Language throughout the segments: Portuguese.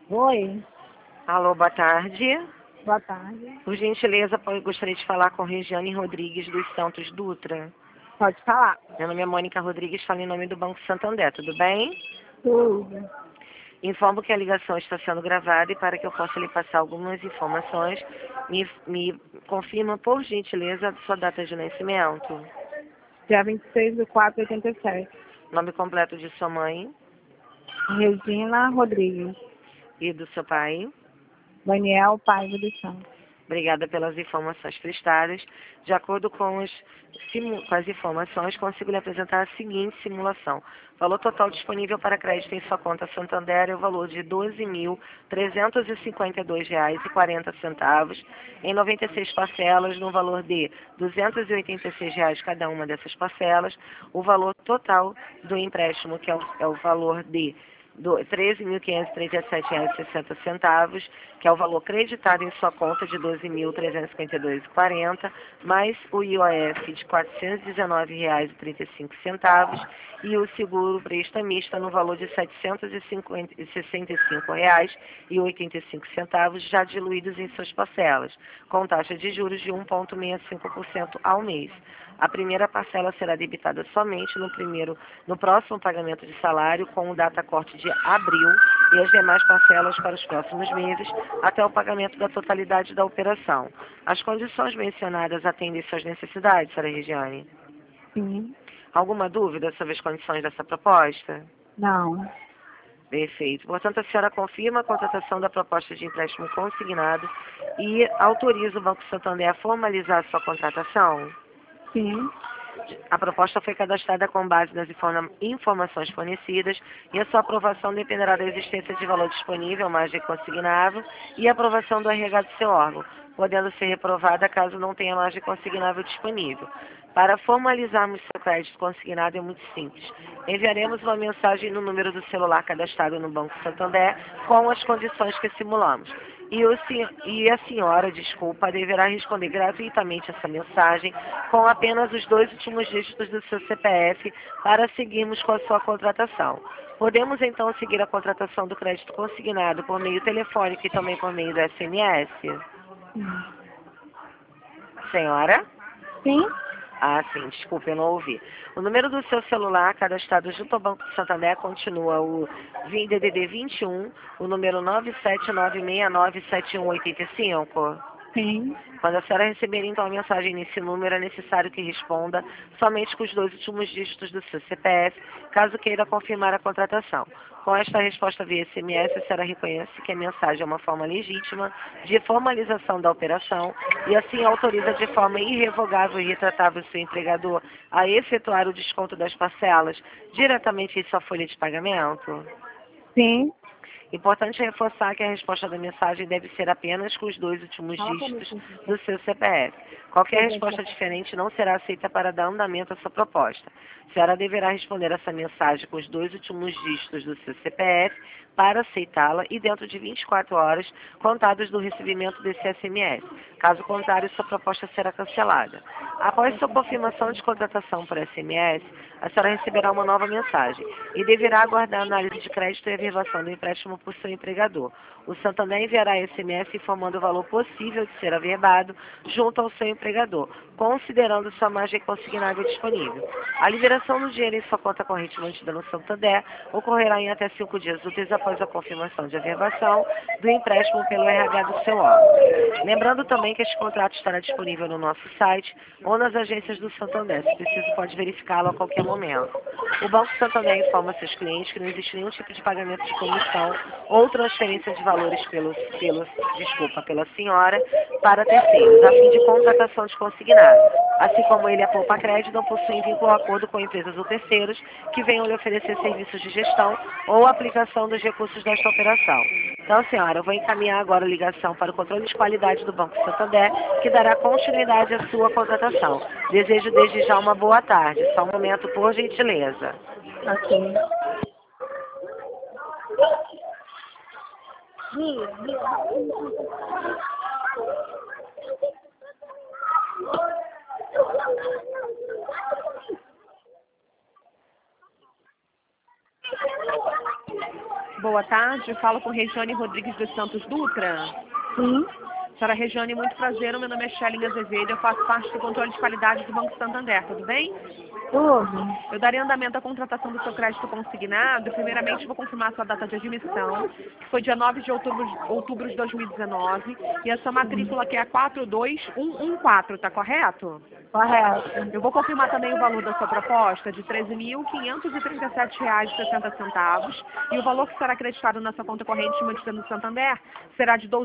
Oi, Alô, boa tarde. boa tarde. Por gentileza, eu gostaria de falar com Regiane Rodrigues dos Santos Dutra. Pode falar. Meu nome é Mônica Rodrigues, falo em nome do Banco Santander, tudo bem? Tudo. Informo que a ligação está sendo gravada e para que eu possa lhe passar algumas informações, me confirma, por gentileza, a sua data de nascimento, Dia 26/4/87. nome completo de sua mãe Regina Rodrigues. e do seu pai. Daniel Paiva dos Santos. Obrigada pelas informações prestadas. De acordo com as informações, consigo lhe apresentar a seguinte simulação. Valor total disponível para crédito em sua conta Santander é o valor de R$ 12.352,40 em 96 parcelas, no valor de R$ 286 cada uma dessas parcelas. O valor total do empréstimo, que é o valor de R$ 13.537,60, que é o valor creditado em sua conta de R$ 12.352,40, mais o IOF de R$ 419,35 e o seguro prestamista no valor de R$ 765,85, já diluídos em suas parcelas, com taxa de juros de 1,65% ao mês. A primeira parcela será debitada somente no próximo pagamento de salário, com data corte de abril, e as demais parcelas para os próximos meses, até o pagamento da totalidade da operação. As condições mencionadas atendem suas necessidades, senhora Regiane? Sim. Alguma dúvida sobre as condições dessa proposta? Não. Perfeito. Portanto, a senhora confirma a contratação da proposta de empréstimo consignado e autoriza o Banco Santander a formalizar a sua contratação? Sim. A proposta foi cadastrada com base nas informações fornecidas e a sua aprovação dependerá da existência de valor disponível, margem consignável e aprovação do RH do seu órgão, podendo ser reprovada caso não tenha margem consignável disponível. Para formalizarmos seu crédito consignado é muito simples. Enviaremos uma mensagem no número do celular cadastrado no Banco Santander com as condições que simulamos. E a senhora, desculpa, deverá responder gratuitamente essa mensagem com apenas os 2 últimos dígitos do seu CPF para seguirmos com a sua contratação. Podemos então seguir a contratação do crédito consignado por meio telefônico e também por meio do SMS? Sim. Senhora? Sim? Ah, sim, desculpe, eu não ouvi. O número do seu celular cadastrado junto ao Banco do Santander continua o DDD 21, o número 979697185. Sim. Quando a senhora receber então a mensagem nesse número, é necessário que responda somente com os 2 últimos dígitos do seu CPF, caso queira confirmar a contratação. Com esta resposta via SMS, a senhora reconhece que a mensagem é uma forma legítima de formalização da operação e assim autoriza de forma irrevogável e retratável o seu empregador a efetuar o desconto das parcelas diretamente em sua folha de pagamento. Sim. Importante reforçar que a resposta da mensagem deve ser apenas com os 2 últimos Fala dígitos comigo. do seu CPF. Qualquer resposta diferente não será aceita para dar andamento à sua proposta. A senhora deverá responder essa mensagem com os 2 últimos dígitos do seu CPF para aceitá-la e dentro de 24 horas contados do recebimento desse SMS. Caso contrário, sua proposta será cancelada. Após sua confirmação de contratação por SMS, a senhora receberá uma nova mensagem e deverá aguardar a análise de crédito e averbação do empréstimo por seu empregador. O Santander enviará SMS informando o valor possível de ser averbado junto ao seu empregador, considerando sua margem consignável disponível. A liberação do dinheiro em sua conta corrente mantida no Santander ocorrerá em até 5 dias úteis após a confirmação de averbação do empréstimo pelo RH do seu órgão. Lembrando também que este contrato estará disponível no nosso site ou nas agências do Santander. Se preciso, pode verificá-lo a qualquer momento. O Banco Santander informa seus clientes que não existe nenhum tipo de pagamento de comissão ou transferência de valores pela senhora para terceiros, a fim de contratação de consignado. Assim como ele, a Poupa Crédito, não possui vínculo ou acordo com empresas ou terceiros que venham lhe oferecer serviços de gestão ou aplicação dos recursos desta operação. Então, senhora, eu vou encaminhar agora a ligação para o controle de qualidade do Banco Santander, que dará continuidade à sua contratação. Desejo desde já uma boa tarde. Só um momento, por gentileza. Ok. boa tarde. Falo com Regiane Rodrigues dos Santos Dutra. Sim. Senhora Regiane, muito prazer. Meu nome é Shelly Azevedo. Eu faço parte do controle de qualidade do Banco Santander. Tudo bem? Tudo. Eu darei andamento à contratação do seu crédito consignado. Primeiramente, vou confirmar a sua data de admissão, que foi dia 9 de outubro de 2019. E a sua matrícula, que é a 42114, tá correto? Correto. Eu vou confirmar também o valor da sua proposta, de R$ 13.537,60. E o valor que será acreditado na sua conta corrente mantida no Santander será de R$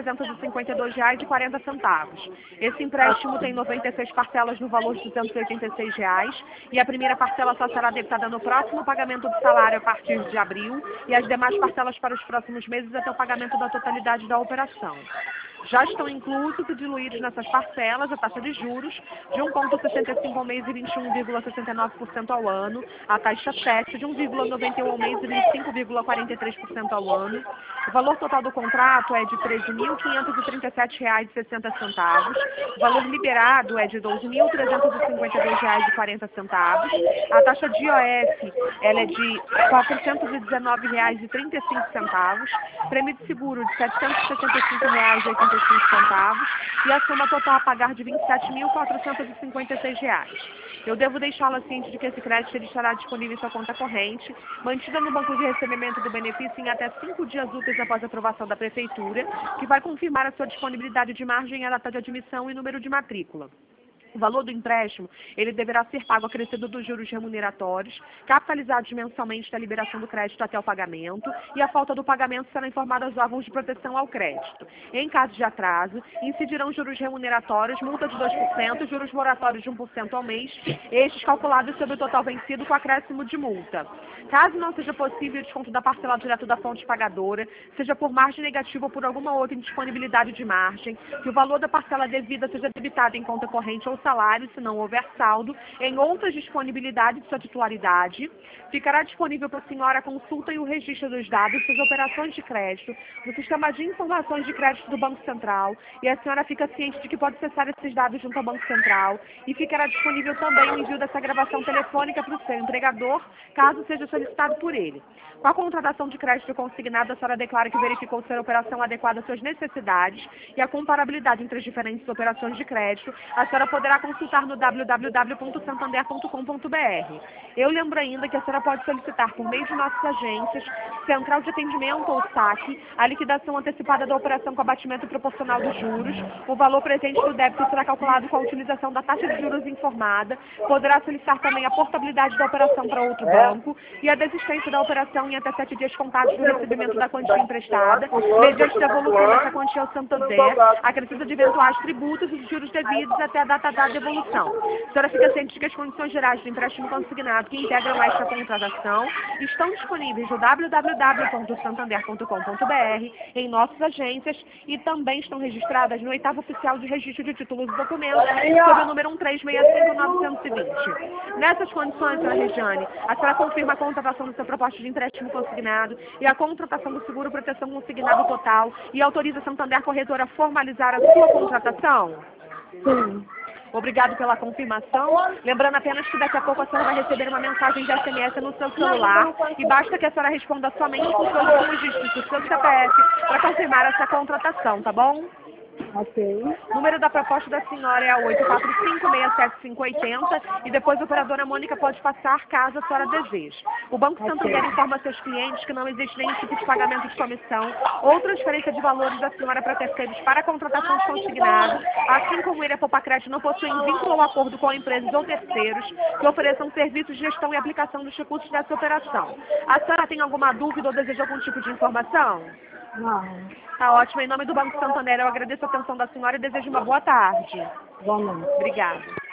12.352,40. Esse empréstimo tem 96 parcelas no valor de R$ 286. E a primeira parcela só será debitada no próximo pagamento do salário a partir de abril e as demais parcelas para os próximos meses até o pagamento da totalidade da operação. Já estão inclusos e diluídos nessas parcelas a taxa de juros de 1,65 ao mês e 21,69% ao ano, a taxa 7 de 1,91 ao mês e 25,43% ao ano. O valor total do contrato é de R$ 13.537,60. O valor liberado é de R$ 12.352,40. A taxa de IOF ela é de R$ 419,35. Prêmio de seguro de R$ 765,85 e a soma total a pagar de R$ 27.456. Eu devo deixá-la ciente de que esse crédito ele estará disponível em sua conta corrente, mantida no banco de recebimento do benefício em até 5 dias úteis após a aprovação da Prefeitura, que vai confirmar a sua disponibilidade de margem, a data de admissão e número de matrícula. O valor do empréstimo, ele deverá ser pago acrescido dos juros remuneratórios, capitalizados mensalmente da liberação do crédito até o pagamento, e a falta do pagamento será informada aos órgãos de proteção ao crédito. Em caso de atraso, incidirão juros remuneratórios, multa de 2%, juros moratórios de 1% ao mês, estes calculados sobre o total vencido com acréscimo de multa. Caso não seja possível o desconto da parcela direto da fonte pagadora, seja por margem negativa ou por alguma outra indisponibilidade de margem, que o valor da parcela devida seja debitado em conta corrente ou salário, se não houver saldo, em outras disponibilidades de sua titularidade, ficará disponível para a senhora a consulta e o registro dos dados das operações de crédito no Sistema de Informações de Crédito do Banco Central, e a senhora fica ciente de que pode acessar esses dados junto ao Banco Central, e ficará disponível também o envio dessa gravação telefônica para o seu empregador, caso seja solicitado por ele. Com a contratação de crédito consignado, a senhora declara que verificou ser a operação adequada às suas necessidades e a comparabilidade entre as diferentes operações de crédito, a senhora poderá consultar no www.santander.com.br. Eu lembro ainda que a senhora pode solicitar por meio de nossas agências, Central de Atendimento ou SAC, a liquidação antecipada da operação com abatimento proporcional dos juros. O valor presente do débito será calculado com a utilização da taxa de juros informada. Poderá solicitar também a portabilidade da operação para outro banco e a desistência da operação em até 7 dias contados do recebimento da quantia emprestada, mediante devolução dessa quantia ao Santander, acrescida de eventuais tributos e juros devidos até a data da devolução. A senhora fica ciente de que as condições gerais do empréstimo consignado que integram esta contratação estão disponíveis no www.santander.com.br, em nossas agências, e também estão registradas no 8º Oficial de Registro de Títulos e Documentos, sob o número 1365920. Nessas condições, senhora Regiane, a senhora confirma a contratação do seu proposta de empréstimo consignado e a contratação do seguro proteção consignado total e autoriza a Santander Corretora a formalizar a sua contratação? Sim. Obrigado pela confirmação. Lembrando apenas que daqui a pouco a senhora vai receber uma mensagem de SMS no seu celular e basta que a senhora responda somente com seus últimos dígitos do seu CPF para confirmar essa contratação, tá bom? Ok. O número da proposta da senhora é a 845-67580 e depois a operadora Mônica pode passar caso a senhora deseje. O Banco Santander informa seus clientes que não existe nenhum tipo de pagamento de comissão ou transferência de valores da senhora para terceiros para a contratação de consignado, assim como ele, a Popacred, não possui vínculo ou acordo com empresas ou terceiros que ofereçam serviços de gestão e aplicação dos recursos dessa operação. A senhora tem alguma dúvida ou deseja algum tipo de informação? Não. Tá ótimo. Em nome do Banco Santander, eu agradeço a atenção da senhora e desejo uma boa tarde. Vamos. Obrigada.